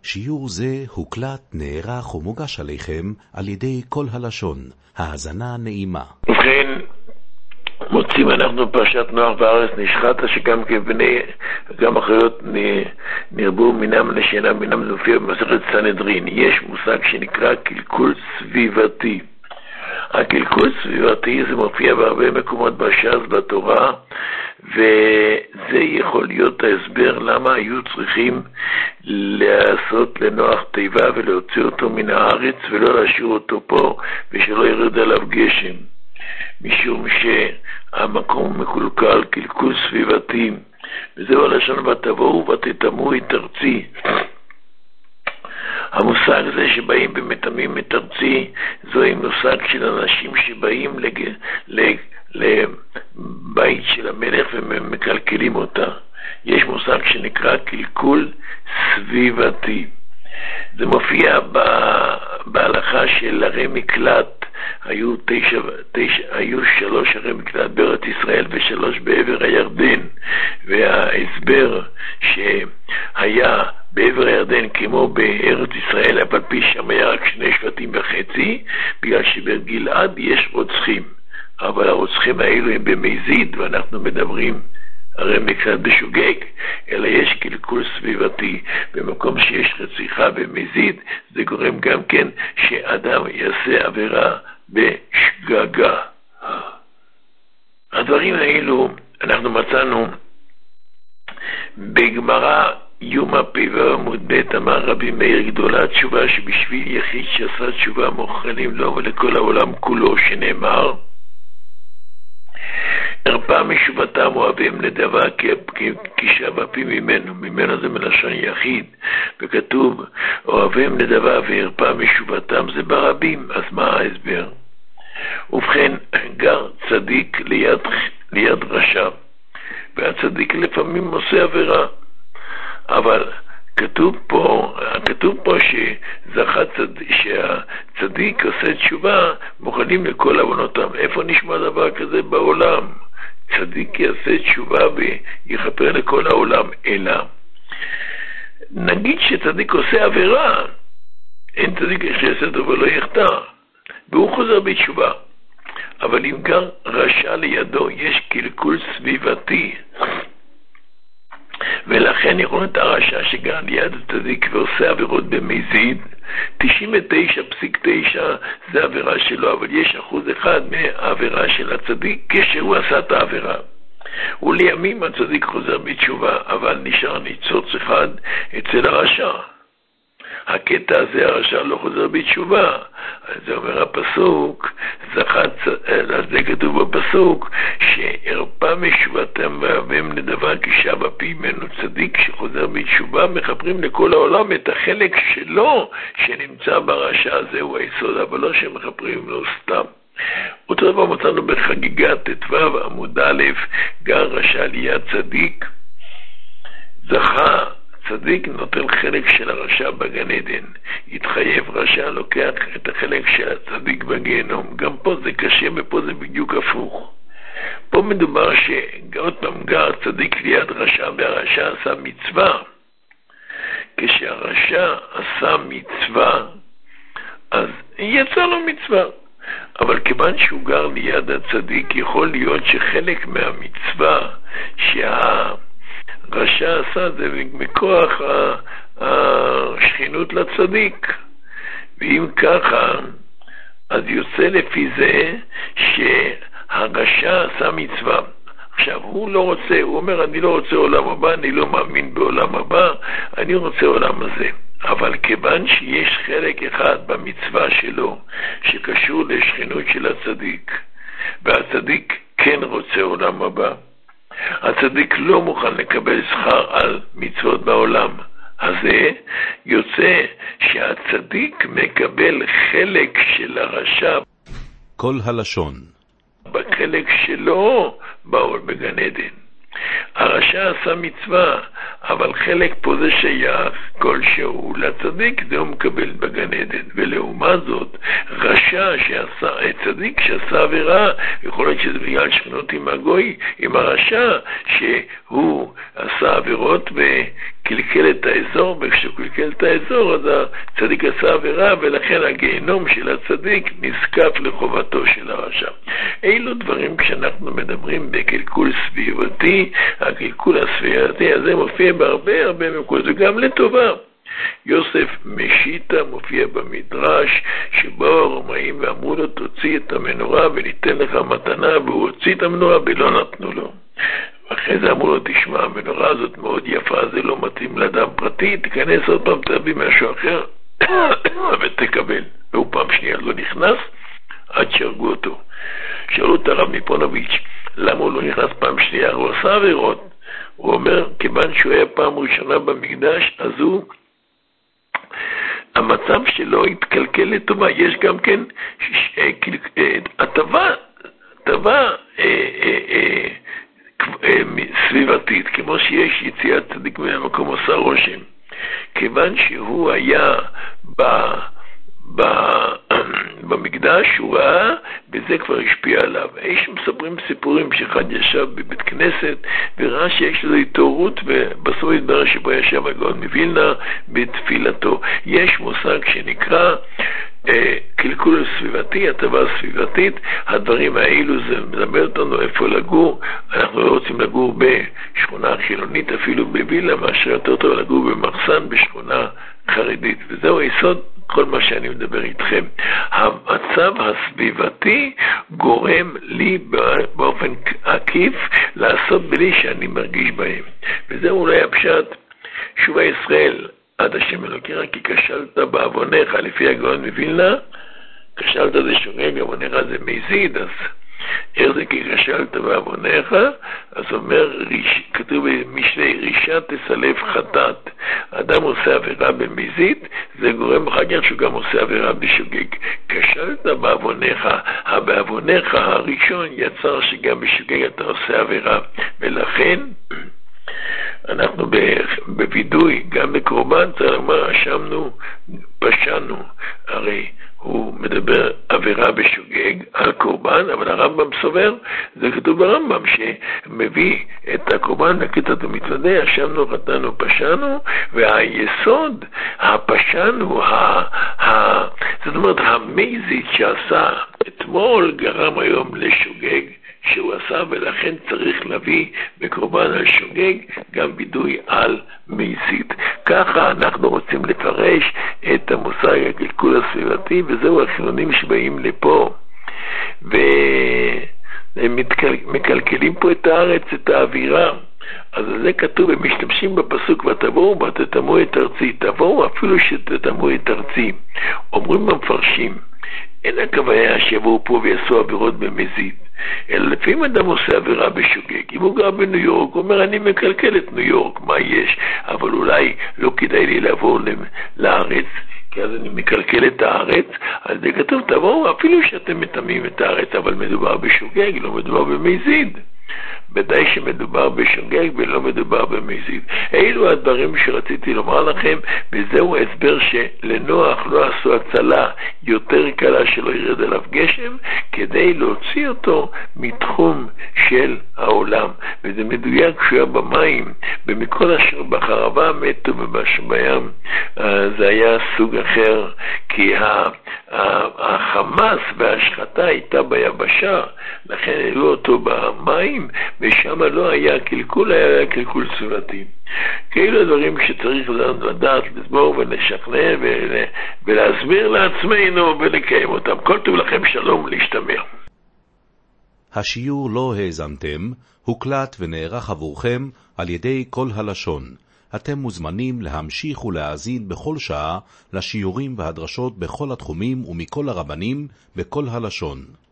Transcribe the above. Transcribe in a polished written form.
שיעור זה הוקלט, נערך ומוגש עליכם על ידי כל הלשון. האזנה נעימה. ובכן, מוצאים אנחנו פרשת נוח והארץ נשחטה, שגם כבני, גם אחריות נרבו מינם לשינה מינם. זה מופיע במסכת סנהדרין. יש מושג שנקרא קלקול סביבתי. הקלקול סביבתי זה מופיע בהרבה מקומות בש"ס בתורה, וזה יכול להיות ההסבר למה היו צריכים לעשות לנוח תיבה ולהוציא אותו מן הארץ ולא להשאיר אותו פה ושלא ירד עליו גשם, משום שהמקום מקולקל, קלקול סביבתי. וזהו הלשון ותבואו ותטמאו את ארצי. המושג הזה שבאים ומטמאים את ארצי, זוהי מושג של אנשים שבאים לבית של המלך ומקלקלים אותה. יש מושג שנקרא קלקול סביבתי. זה מופיע בהלכה של ערי מקלט. היו 3 ערי מקלט בארץ ישראל ו3 בעבר הירדן, וההסבר שהיה בעבר הירדן כמו בארץ ישראל, אבל פי שם היה רק 2.5 שבטים, בגלל שבגלעד יש רוצחים, אבל הרוצחים האלו הם במזיד, ואנחנו מדברים הרי מקלט בשוגג, אלא יש קלקול סביבתי. במקום שיש רציחה במזיד, זה גורם גם כן שאדם יעשה עבירה בשגגה. הדברים האלו אנחנו מצאנו בגמרא יומא פיבה עמוד ב'. אמר רבי מאיר גדולה תשובה שבשביל יחיד שעשה תשובה מוכנים לו ולכל העולם כולו, שנאמר הרפה משובתם אוהבים נדבה כשב אפי ממנו זה מלשון יחיד, וכתוב אוהבים נדבה והרפה משובתם, זה ברבים. אז מה ההסבר? ובכן, גר צדיק ליד רשע, והצדיק לפעמים עושה עבירה, אבל כתוב פה שהצדיק עושה תשובה מוכנים לכל עוונותם. איפה נשמע דבר כזה בעולם? צדיק יעשה תשובה ויכפר לכל העולם. אלא נגיד שצדיק עושה עבירה, אין צדיק שיעשה טוב ולא יחטא, והוא חוזר בתשובה. אבל אם גר רשע לידו, יש קלקול סביבתי, ולכן יכול להיות הרשע שגר ליד הצדיק ועושה עבירות במזיד. 99.9 זה עבירה שלו, אבל יש 1% מהעבירה של הצדיק כשהוא עשה את העבירה. ולימים הצדיק חוזר בתשובה, אבל נשאר ניצוץ אחד אצל הרשע. הקטע הזה הרשע לא חוזר בתשובה. זה אומר הפסוק, זה כתוב בפסוק, שהרפה משובתם ואוהבים נדבה כשב אפי ממנו. צדיק שחוזר בתשובה מחברים לכל העולם את החלק שלו שנמצא ברשע. זהו היסוד, אבל לא שמחברים לו סתם. אותו דבר מצאנו בחגיגת ט"ו עמוד א', גר רשע ליד צדיק, זכה צדיק נוטל חלק של הרשע בגן עדן. התחייב רשע לוקח את החלק של הצדיק בגיהנום. גם פה זה קשה ופה זה בדיוק הפוך. פה מדובר שעוד פעם גר צדיק ליד רשע והרשע עשה מצווה. כשהרשע עשה מצווה אז יצא לו מצווה, אבל כיוון שהוא גר ליד הצדיק יכול להיות שחלק מהמצווה רשע עשה זה מכוח השכינות לצדיק, ואם ככה אז יוצא לפי זה שהרשע עשה מצווה. עכשיו הוא לא רוצה, הוא אומר אני לא רוצה עולם הבא, אני לא מאמין בעולם הבא, אני רוצה עולם הזה. אבל כיוון שיש חלק אחד במצווה שלו שקשור לשכינות של הצדיק, והצדיק כן רוצה עולם הבא, הצדיק לא מוכן לקבל שכר על מצוות בעולם הזה, יוצא שהצדיק מקבל חלק של הרשע כל הלשון בחלק שלו בגן עדן. הרשע עשה מצווה, אבל חלק פה זה שייך כלשהו לצדיק, זה הוא מקבל בגן עדן. ולעומת זאת, רשע שעשה, צדיק שעשה עבירה, יכול להיות שזה בגלל שכנות עם הגוי, עם הרשע, שהוא עשה עבירות קלקל את האזור, וכשהוא קלקל את האזור אז הצדיק עשה עבירה, ולכן הגיהנום של הצדיק נזקף לחובתו של הרשע. אילו דברים כשאנחנו מדברים בקלקול סביבתי, הקלקול הסביבתי הזה מופיע בהרבה מקומות, וגם לטובה. יוסף משיטה מופיע במדרש, שבו הרומאים ואמרו לו תוציא את המנורה וניתן לך מתנה, והוא הוציא את המנורה ולא נתנו לו. אחרי זה אמרו לו תשמע, המנורה הזאת מאוד יפה, זה לא מתאים לאדם פרטי, תיכנס עוד פעם, תביא משהו אחר ותקבל. והוא פעם שנייה לא נכנס עד שהרגו אותו. שאלו את הרב מפונוביץ' למה הוא לא נכנס פעם שנייה, הוא עשה עבירות. הוא אומר כיוון שהוא היה פעם ראשונה במקדש, אז הוא המצב שלו התקלקל לטובה. יש גם כן הטבה סביבתית, כמו שיש יציאת צדיק מהמקום עושה רושם. כיוון שהוא היה במקדש, הוא ראה, וזה כבר השפיע עליו. יש מספרים סיפורים שאחד ישב בבית כנסת וראה שיש לו התעוררות, ובסוף התברר שבו ישב הגאון מווילנה בתפילתו. יש מושג שנקרא קלקול סביבתי, הטבה סביבתית. הדברים האלו זה מדבר אותנו איפה לגור. אנחנו לא רוצים לגור בשכונה חילונית אפילו בווילה, מאשר יותר טוב לגור במחסן בשכונה חרדית, וזהו היסוד כל מה שאני מדבר איתכם. המצב הסביבתי גורם לי באופן עקיף לעשות בלי שאני מרגיש בהם, וזהו אולי הפשט. שובה ישראל עד השם אלוקיך כי כשלת בעוונך, לפי הגאון מווילנה. כשלת זה שוגג, עוונך זה מזיד, אז איך זה כי כשלת בעוונך? אז אומר, כתוב במשלי, רישה תסלף חטאת. אדם עושה עבירה במזיד, זה גורם אחר כך שהוא גם עושה עבירה בשוגג. כשלת בעוונך, בעוונך הראשון יצר שגם בשוגג אתה עושה עבירה, ולכן אנחנו בווידוי, גם בקורבן, צריך לומר, אשמנו, פשענו. הרי הוא מדבר עבירה בשוגג על קורבן, אבל הרמב"ם סובר, זה כתוב ברמב"ם, שמביא את הקורבן לכתת ומצווה, אשמנו, חטאנו, פשענו, והיסוד, הפשענו, זאת אומרת, המזיד שעשה אתמול גרם היום לשוגג שהוא עשה, ולכן צריך להביא בקורבן על שוגג גם בידוי על מזיד. ככה אנחנו רוצים לפרש את המושג הקלקול הסביבתי, וזהו החילונים שבאים לפה ומקלקלים פה את הארץ, את האווירה. אז זה כתוב, הם משתמשים בפסוק ותבואו ותטמאו את ארצי. תבואו אפילו שתטמאו את ארצי. אומרים במפרשים, אין הכוונה שיבואו פה ויעשו עבירות במזיד, אלא לפעמים אדם עושה עבירה בשוגג. אם הוא גר בניו יורק, הוא אומר אני מקלקל את ניו יורק, מה יש? אבל אולי לא כדאי לי לעבור לארץ, כי אז אני מקלקל את הארץ. אז זה כתוב תבואו אפילו שאתם מטמאים את הארץ, אבל מדובר בשוגג, לא מדובר במזיד. בדי שמדובר בשוגג ולא מדובר במזיד. אלו הדברים שרציתי לומר לכם, וזהו הסבר שלנוח לא עשו הצלה יותר קלה שלא ירד עליו גשם, כדי להוציא אותו מתחום של העולם. וזה מדויק כשהוא היה במים, במכל אשר בחרבה מתו בים. זה היה סוג אחר, כי החמאס וההשחתה הייתה ביבשה, לכן העלו אותו במים, ושם לא היה קלקול, היה קלקול סביבתי. כאלו הדברים שצריך לדעת, לסבור ולשכנע ולהסביר לעצמנו ולקיים אותם. כל טוב לכם, שלום, להשתמע. השיעור לא האזנתם, הוקלט ונערך עבורכם על ידי כל הלשון. אתם מוזמנים להמשיך ולהאזין בכל שעה לשיעורים והדרשות בכל התחומים ומכל הרבנים בכל הלשון.